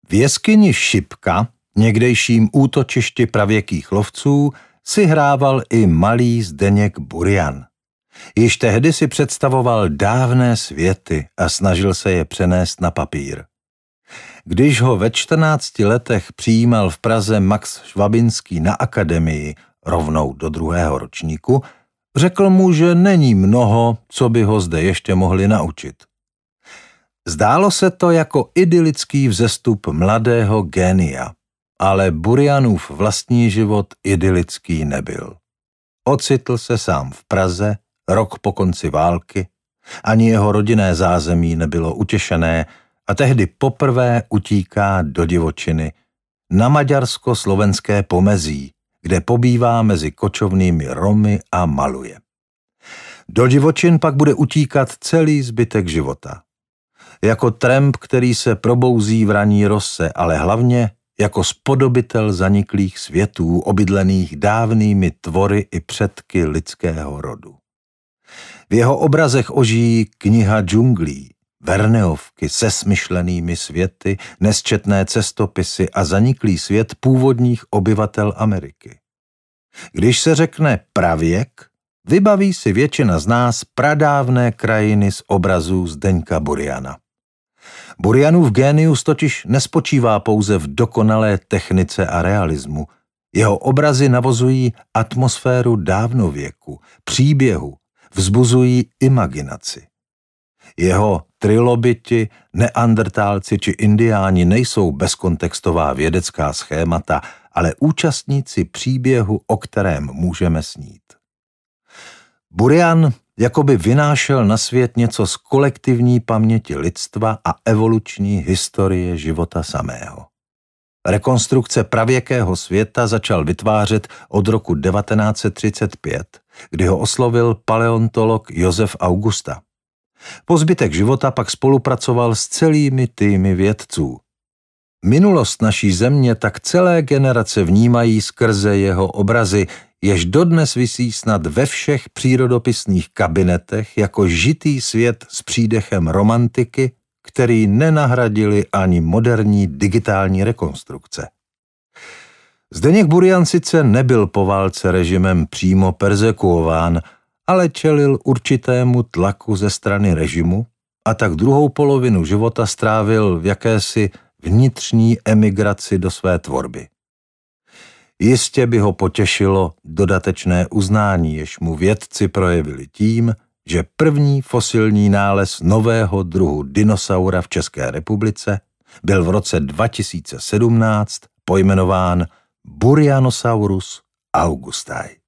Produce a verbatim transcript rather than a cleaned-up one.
V jeskyni Šipka, někdejším útočišti pravěkých lovců, si hrával i malý Zdeněk Burian. Již tehdy si představoval dávné světy a snažil se je přenést na papír. Když ho ve čtrnácti letech přijímal v Praze Max Švabinský na akademii, rovnou do druhého ročníku, řekl mu, že není mnoho, co by ho zde ještě mohli naučit. Zdálo se to jako idylický vzestup mladého génia, ale Burianův vlastní život idylický nebyl. Ocitl se sám v Praze, rok po konci války, ani jeho rodinné zázemí nebylo utěšené a tehdy poprvé utíká do divočiny, na maďarsko-slovenské pomezí, kde pobývá mezi kočovnými Romy a maluje. Do divočin pak bude utíkat celý zbytek života. Jako tramp, který se probouzí v ranní rose, ale hlavně jako spodobitel zaniklých světů, obydlených dávnými tvory i předky lidského rodu. V jeho obrazech ožijí kniha džunglí, Verneovky se smyšlenými světy, nesčetné cestopisy a zaniklý svět původních obyvatel Ameriky. Když se řekne pravěk, vybaví si většina z nás pradávné krajiny z obrazů Zdeňka Buriana. Burianův génius totiž nespočívá pouze v dokonalé technice a realismu. Jeho obrazy navozují atmosféru dávnověku, příběhu, vzbuzují imaginaci. Jeho trilobiti, neandrtálci či indiáni nejsou bezkontextová vědecká schémata, ale účastníci příběhu, o kterém můžeme snít. Burian jakoby vynášel na svět něco z kolektivní paměti lidstva a evoluční historie života samého. Rekonstrukce pravěkého světa začal vytvářet od roku devatenáct set třicet pět, kdy ho oslovil paleontolog Josef Augusta. Po zbytek života pak spolupracoval s celými týmy vědců. Minulost naší země tak celé generace vnímají skrze jeho obrazy, jež dodnes visí snad ve všech přírodopisných kabinetech jako žitý svět s přídechem romantiky, který nenahradili ani moderní digitální rekonstrukce. Zdeněk Burian sice nebyl po válce režimem přímo perzekuován, ale čelil určitému tlaku ze strany režimu a tak druhou polovinu života strávil v jakési vnitřní emigraci do své tvorby. Jistě by ho potěšilo dodatečné uznání, jež mu vědci projevili tím, že první fosilní nález nového druhu dinosaura v České republice byl v roce dva tisíce sedmnáct pojmenován Burianosaurus augustae.